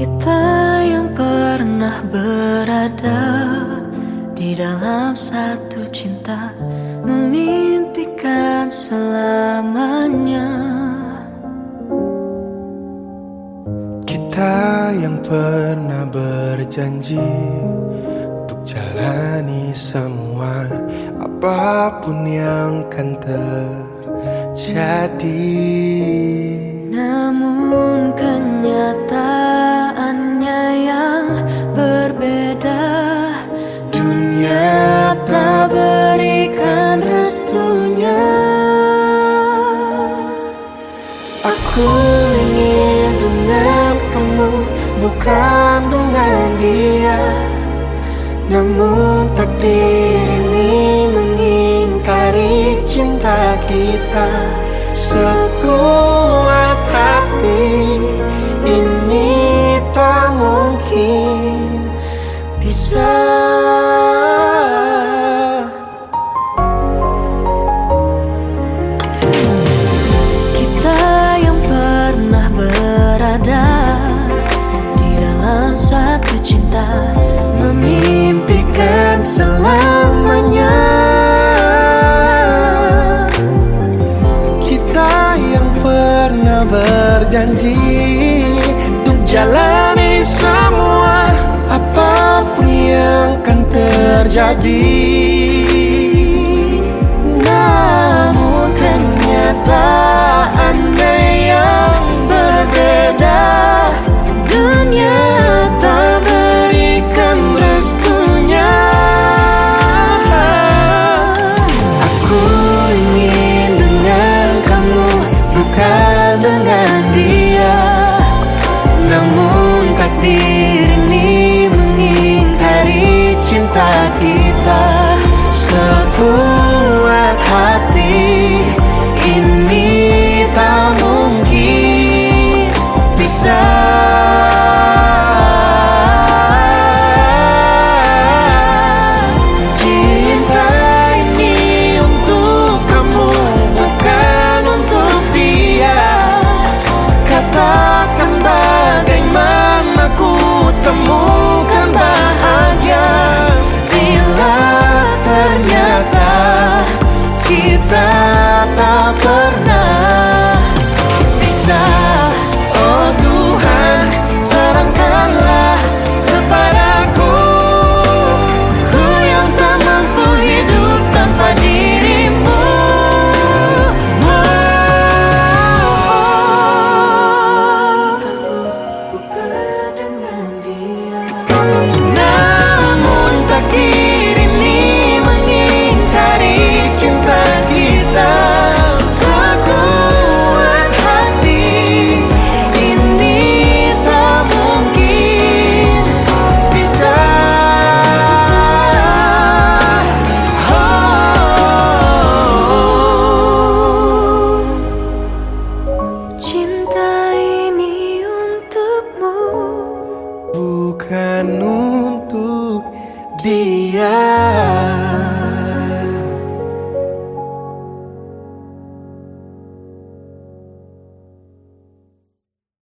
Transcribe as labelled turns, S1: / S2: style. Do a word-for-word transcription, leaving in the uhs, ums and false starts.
S1: Kita yang pernah berada di dalam satu cinta, memimpikan selamanya.
S2: Kita yang pernah berjanji untuk jalani semua, apapun yang kan terjadi.
S1: Namun kenyataannya yang berbeda. Dunia tak berikan restunya. Aku ingin dengan kamu, bukan dengan dia. Namun takdir ini mengingkari cinta kita. Sekuat hati ini tak mungkin bisa. Kita yang pernah berada di dalam satu cinta, memimpikan selamanya.
S2: Pernah berjanji untuk jalani semua, apapun yang kan terjadi.
S1: Namun kenyataannya yang berbeda. Dunia tak berikan restunya.
S2: Aku ingin dengan kamu, bukan dengan dia.
S1: Namun takdir ini mengingkari cinta kita. Sekuat hati ini tak mungkin bisa. Cinta ini untuk kamu, bukan untuk dia. Katakan bagaimana ku temukan bahagia bila ternyata kita tak pernah bisa. Oh Tuhan, terangkanlah kepadaku, ku yang tak mampu hidup tanpa dirimu. Namun takdir ini mengingkari cinta kita. Sekuat hati ini tak mungkin bisa. Oh, cinta ini untukmu,
S2: Bukan untuk dia.